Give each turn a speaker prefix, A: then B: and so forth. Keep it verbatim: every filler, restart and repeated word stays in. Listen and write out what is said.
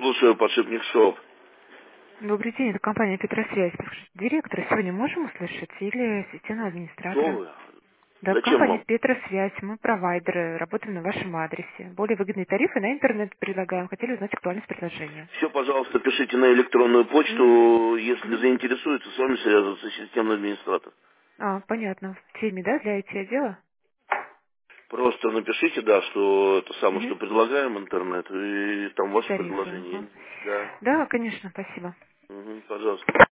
A: Слушаю, подшипник СОП.
B: Добрый день, это компания Петросвязь. Директора сегодня можем услышать или системного
A: Кто
B: администратора?
A: вы?
B: Да,
A: Зачем
B: компания
A: вам?
B: Петросвязь, мы провайдеры, работаем на вашем адресе. Более выгодные тарифы на интернет предлагаем. Хотели узнать актуальность предложения.
A: Все, пожалуйста, пишите на электронную
B: Мгм.
A: почту. Если
B: Мгм.
A: заинтересуется, с вами связывается системный администратор.
B: А, понятно. В теме, да, для ай ти-отдела?
A: Просто напишите, да, что это самое, что
B: Угу.
A: предлагаем интернет, и там ваше
B: Тарифы. Ага.
A: предложение. Да.
B: Да, конечно, спасибо.
A: Мгм, пожалуйста.